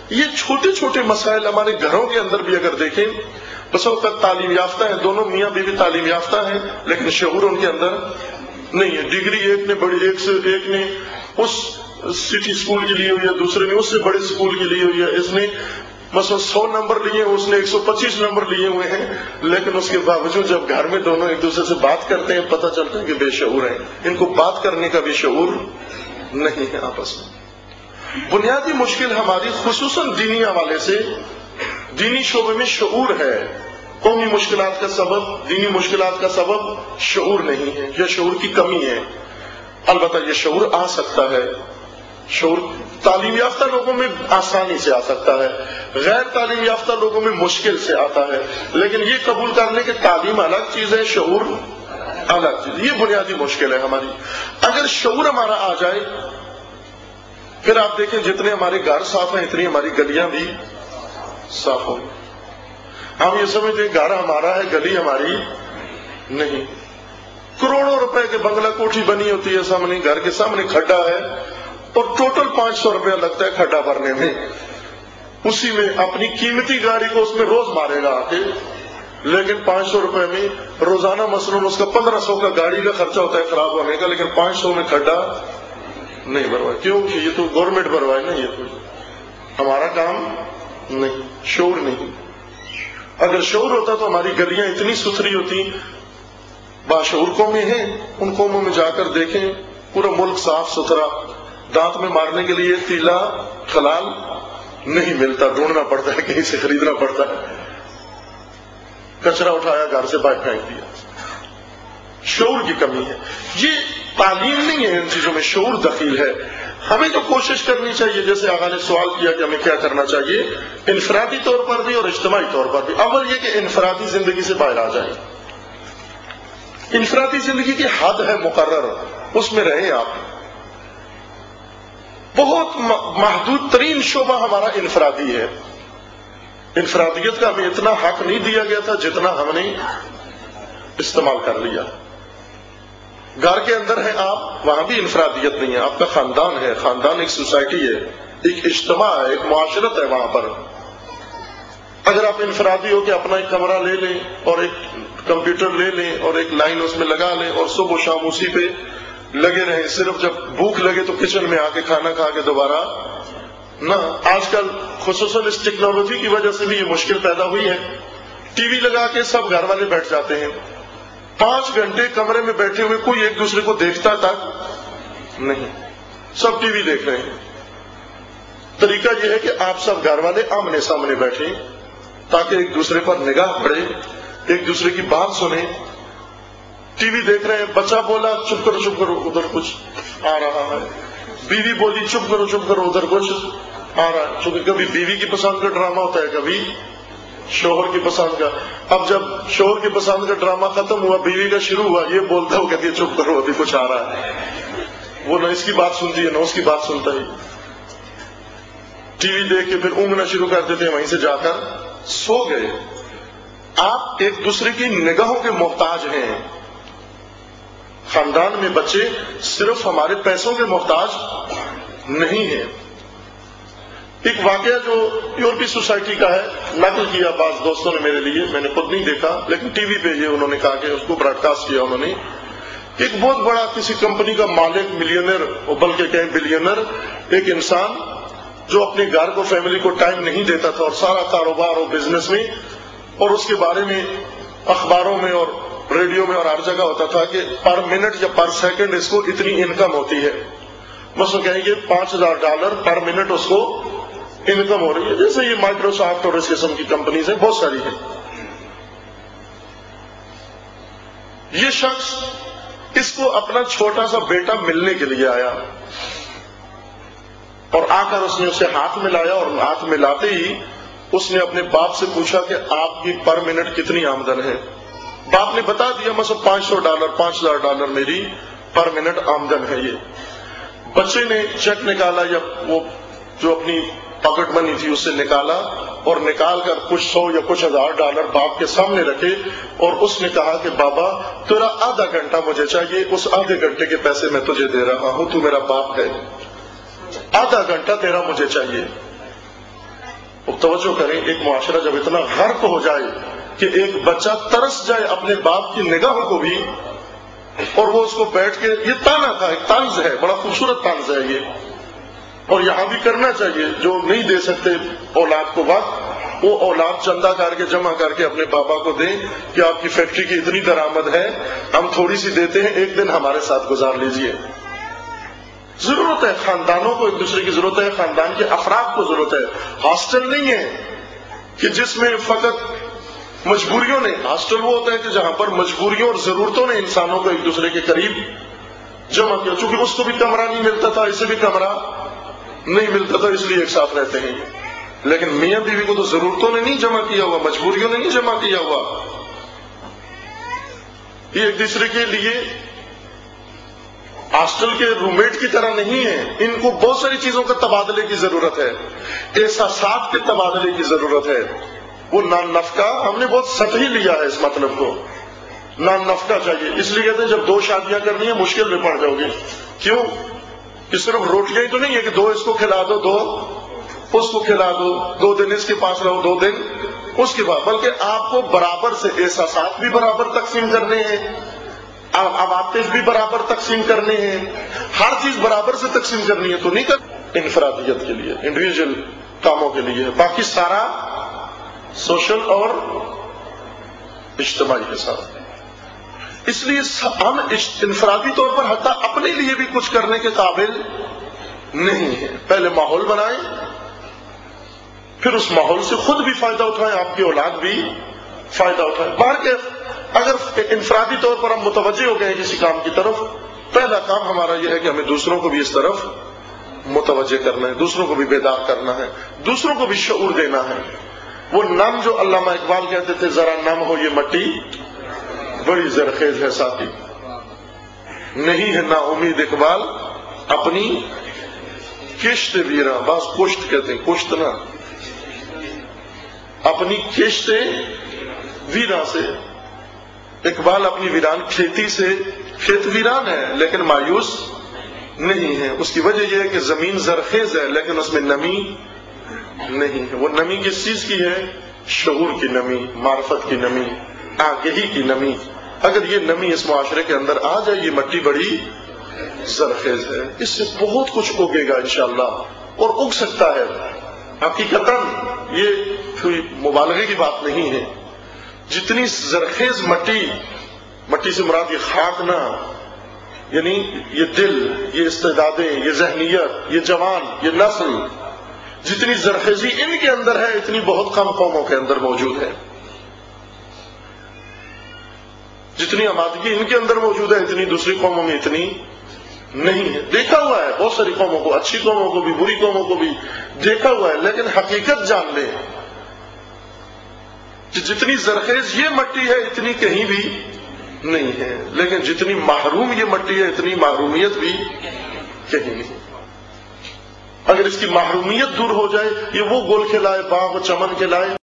یہ چھوٹے چھوٹے مسائل ہمارے گھروں کے اندر بھی اگر دیکھیں، بس وقت تعلیم یافتہ ہیں، دونوں میاں بیوی تعلیم یافتہ ہیں، لیکن شعور ان کے اندر نہیں ہے. ڈگری ایک نے بڑی، ایک نے اس سٹی اسکول کے لیے ہوئی ہے، دوسرے نے اس سے بڑے اسکول کے لیے ہوئی ہے، اس نے مثلا 100 نمبر لیے، اس نے 125 نمبر لیے ہوئے ہیں، لیکن اس کے باوجود جب گھر میں دونوں ایک دوسرے سے بات کرتے ہیں پتہ چلتا ہے کہ بے شعور ہیں. ان کو بات کرنے کا بھی شعور نہیں ہے آپس میں. بنیادی مشکل ہماری خصوصاً دینی حوالے سے، دینی شعبے میں شعور ہے. قومی مشکلات کا سبب، دینی مشکلات کا سبب شعور نہیں ہے یا شعور کی کمی ہے. البتہ یہ شعور آ سکتا ہے، شعور تعلیم یافتہ لوگوں میں آسانی سے آ سکتا ہے، غیر تعلیم یافتہ لوگوں میں مشکل سے آتا ہے. لیکن یہ قبول کر لیں کہ تعلیم الگ چیز ہے، شعور الگ چیز. یہ بنیادی مشکل ہے ہماری. اگر شعور ہمارا آ جائے پھر آپ دیکھیں جتنے ہمارے گھر صاف ہیں اتنی ہماری گلیاں بھی صاف ہوں. ہم یہ سمجھتے ہیں گھر ہمارا ہے، گلی ہماری نہیں. کروڑوں روپے کے بنگلہ کوٹھی بنی ہوتی ہے سامنے، گھر کے سامنے کھڈا ہے اور ٹوٹل 500 روپیہ لگتا ہے کھڈا بھرنے میں. اسی میں اپنی قیمتی گاڑی کو اس میں روز مارے گا آ کے، لیکن 500 روپے میں روزانہ مثلاً اس کا 1500 کا گاڑی کا خرچہ ہوتا ہے خراب ہونے کا، لیکن 500 میں کھڈا نہیں بھروائے. کیوں کہ یہ تو گورنمنٹ بھروائے نا، یہ تو ہمارا کام نہیں. شعور نہیں. اگر شعور ہوتا تو ہماری گلیاں اتنی ستھری ہوتی. باشعور قومیں ہیں، ان قوموں میں جا کر دیکھیں پورا ملک صاف ستھرا، دانت میں مارنے کے لیے تیلا خلال نہیں ملتا، ڈھونڈنا پڑتا ہے، کہیں سے خریدنا پڑتا ہے. کچرا اٹھایا گھر سے باہر پھینک دیا. شعور کی کمی ہے. یہ تعلیم نہیں ہے، ان چیزوں میں شعور دخیل ہے. ہمیں تو کوشش کرنی چاہیے، جیسے آغا نے سوال کیا کہ ہمیں کیا کرنا چاہیے، انفرادی طور پر بھی اور اجتماعی طور پر بھی. اول یہ کہ انفرادی زندگی سے باہر آ جائیں. انفرادی زندگی کی حد ہے مقرر، اس میں رہیں آپ. بہت محدود ترین شعبہ ہمارا انفرادی ہے. انفرادیت کا ہمیں اتنا حق نہیں دیا گیا تھا جتنا ہم نے استعمال کر لیا. گھر کے اندر ہے آپ، وہاں بھی انفرادیت نہیں ہے. آپ کا خاندان ہے، خاندان ایک سوسائٹی ہے، ایک اجتماع ہے، ایک معاشرت ہے وہاں پر. اگر آپ انفرادی ہو کہ اپنا ایک کمرہ لے لیں اور ایک کمپیوٹر لے لیں اور ایک لائن اس میں لگا لیں اور صبح و شام اسی پہ لگے رہیں، صرف جب بھوک لگے تو کچن میں آ کے کھانا کھا کے دوبارہ نہ. آج کل خصوصاً اس ٹیکنالوجی کی وجہ سے بھی یہ مشکل پیدا ہوئی ہے. ٹی وی لگا کے سب گھر والے بیٹھ جاتے ہیں، 5 گھنٹے کمرے میں بیٹھے ہوئے کوئی ایک دوسرے کو دیکھتا تک نہیں، سب ٹی وی دیکھ رہے ہیں. طریقہ یہ ہے کہ آپ سب گھر والے آمنے سامنے بیٹھیں تاکہ ایک دوسرے پر نگاہ پڑے، ایک دوسرے کی بات سنیں. ٹی وی دیکھ رہے ہیں، بچہ بولا چپ کرو ادھر کچھ آ رہا ہے، بیوی بولی چپ کرو ادھر کچھ آ رہا ہے. چونکہ کبھی بیوی کی پسند کا ڈرامہ ہوتا ہے، کبھی شوہر کی پسند کا. اب جب شوہر کی پسند کا ڈرامہ ختم ہوا، بیوی کا شروع ہوا، یہ بولتا ہو کہتی ہے چپ کرو ابھی کچھ آ رہا ہے. وہ نہ اس کی بات سنتی ہے نہ اس کی بات سنتا ہے. ٹی وی دیکھ کے پھر اونگنا شروع کر دیتے ہیں، وہیں سے جا کر سو گئے. آپ ایک دوسرے کی نگاہوں کے محتاج ہیں. خاندان میں بچے صرف ہمارے پیسوں کے محتاج نہیں ہیں. ایک واقعہ جو یورپی سوسائٹی کا ہے، نقل کیا بعض دوستوں نے میرے لیے، میں نے خود نہیں دیکھا لیکن ٹی وی پہ یہ انہوں نے کہا کہ اس کو براڈ کاسٹ کیا انہوں نے. ایک بہت بڑا کسی کمپنی کا مالک، ملینئر بلکہ کہیں بلینئر، ایک انسان جو اپنے گھر کو، فیملی کو ٹائم نہیں دیتا تھا اور سارا کاروبار اور بزنس میں، اور اس کے بارے میں اخباروں میں اور ریڈیو میں اور ہر جگہ ہوتا تھا کہ پر منٹ یا پر سیکنڈ اس کو اتنی انکم ہوتی ہے. مثلا کہیں گے $5,000 پر منٹ اس کو انکم ہو رہی ہے. جیسے یہ مائکروسافٹ اور اس قسم کی کمپنیز ہیں، بہت ساری ہیں. یہ شخص اس کو اپنا چھوٹا سا بیٹا ملنے کے لیے آیا اور آ کر اس نے اسے ہاتھ ملایا، اور ہاتھ ملاتے ہی اس نے اپنے باپ سے پوچھا کہ آپ کی پر منٹ کتنی آمدن ہے. باپ نے بتا دیا مثلا $500 $5,000 میری پر منٹ آمدن ہے. یہ بچے نے چیک نکالا یا وہ جو اپنی پاکٹ منی تھی اسے نکالا اور نکال کر کچھ $100 یا کچھ $1,000 باپ کے سامنے رکھے اور اس نے کہا کہ بابا تیرا آدھا گھنٹہ مجھے چاہیے، اس آدھے گھنٹے کے پیسے میں تجھے دے رہا ہوں، تو میرا باپ ہے، آدھا گھنٹہ تیرا مجھے چاہیے. اب توجہ کریں، ایک معاشرہ جب اتنا غرق ہو جائے کہ ایک بچہ ترس جائے اپنے باپ کی نگاہوں کو بھی، اور وہ اس کو بیٹھ کے، یہ تانا تھا، ایک طنز ہے، بڑا خوبصورت طنز ہے یہ، اور یہاں بھی کرنا چاہیے۔ جو نہیں دے سکتے اولاد کو وقت، وہ اولاد چندہ کر کے جمع کر کے اپنے پاپا کو دیں کہ آپ کی فیکٹری کی اتنی درآمد ہے، ہم تھوڑی سی دیتے ہیں، ایک دن ہمارے ساتھ گزار لیجئے۔ ضرورت ہے، خاندانوں کو ایک دوسرے کی ضرورت ہے، خاندان کے افراد کو ضرورت ہے۔ ہاسٹل نہیں ہے کہ جس میں فقط مجبوریوں نے، ہاسٹل وہ ہوتا ہے کہ جہاں پر مجبوریوں اور ضرورتوں نے انسانوں کو ایک دوسرے کے قریب جمع کیا، چونکہ اس کو بھی کمرہ نہیں ملتا تھا، اسے بھی کمرہ نہیں ملتا تھا، اس لیے ایک ساتھ رہتے ہیں۔ لیکن میاں بیوی کو تو ضرورتوں نے نہیں جمع کیا ہوا، مجبوریوں نے نہیں جمع کیا ہوا، یہ ایک دوسرے کے لیے ہاسٹل کے روم میٹ کی طرح نہیں ہے، ان کو بہت ساری چیزوں کا تبادلے کی ضرورت ہے، احساسات کے تبادلے کی ضرورت ہے۔ وہ نان نفقہ ہم نے بہت سطحی لیا ہے اس مطلب کو، نان نفقہ چاہیے، اس لیے کہتے ہیں جب 2 شادیاں کرنی ہیں مشکل میں پڑ جاؤ گے۔ کیوں؟ کہ صرف روٹیاں ہی تو نہیں ہے کہ 2 اس کو کھلا دو، 2 اس کو کھلا دو، 2 دن اس کے پاس رہو، 2 دن اس کے بعد، بلکہ آپ کو برابر سے احساسات بھی برابر تقسیم کرنے ہیں، عواطف بھی برابر تقسیم کرنے ہیں، ہر چیز برابر سے تقسیم کرنی ہے، تو نہیں کر انفرادیت کے لیے، انڈیویجول کاموں کے لیے، باقی سارا سوشل اور اجتماعی کے ساتھ۔ اس لیے ہم انفرادی طور پر حتی اپنے لیے بھی کچھ کرنے کے قابل نہیں ہیں۔ پہلے ماحول بنائیں، پھر اس ماحول سے خود بھی فائدہ اٹھائیں، آپ کی اولاد بھی فائدہ اٹھائیں۔ باہر کے اگر انفرادی طور پر ہم متوجہ ہو گئے ہیں کسی کام کی طرف، پہلا کام ہمارا یہ ہے کہ ہمیں دوسروں کو بھی اس طرف متوجہ کرنا ہے، دوسروں کو بھی بیدار کرنا ہے، دوسروں کو بھی شعور دینا ہے۔ وہ نم جو علامہ اقبال کہتے تھے، ذرا نم ہو یہ مٹی بڑی زرخیز ہے ساتھی، نہیں ہے نا امید اقبال اپنی کشت ویراں، بعض کشت کہتے ہیں، کشت نہ، اپنی کشت ویراں سے۔ اقبال اپنی ویران کھیتی سے، کھیت ویران ہے لیکن مایوس نہیں ہے، اس کی وجہ یہ ہے کہ زمین زرخیز ہے لیکن اس میں نمی نہیں ہے۔ وہ نمی کس چیز کی ہے؟ شعور کی نمی، معرفت کی نمی، آگہی کی نمی۔ اگر یہ نمی اس معاشرے کے اندر آ جائے، یہ مٹی بڑی زرخیز ہے، اس سے بہت کچھ اگے گا انشاءاللہ، اور اگ سکتا ہے۔ حقیقتاً یہ کوئی مبالغے کی بات نہیں ہے، جتنی زرخیز مٹی سے مراد یہ خاک نہ، یعنی یہ دل، یہ استعدادیں، یہ ذہنیت، یہ جوان، یہ نسل، جتنی زرخیزی ان کے اندر ہے اتنی بہت کم قوموں کے اندر موجود ہے، جتنی آمادگی ان کے اندر موجود ہے اتنی دوسری قوموں میں اتنی نہیں ہے۔ دیکھا ہوا ہے بہت ساری قوموں کو، اچھی قوموں کو بھی، بری قوموں کو بھی دیکھا ہوا ہے، لیکن حقیقت جان لیں کہ جتنی زرخیز یہ مٹی ہے اتنی کہیں بھی نہیں ہے، لیکن جتنی محروم یہ مٹی ہے اتنی محرومیت بھی کہیں نہیں۔ اگر اس کی محرومیت دور ہو جائے، یہ وہ گل کھلائے، باغ و چمن کھلائے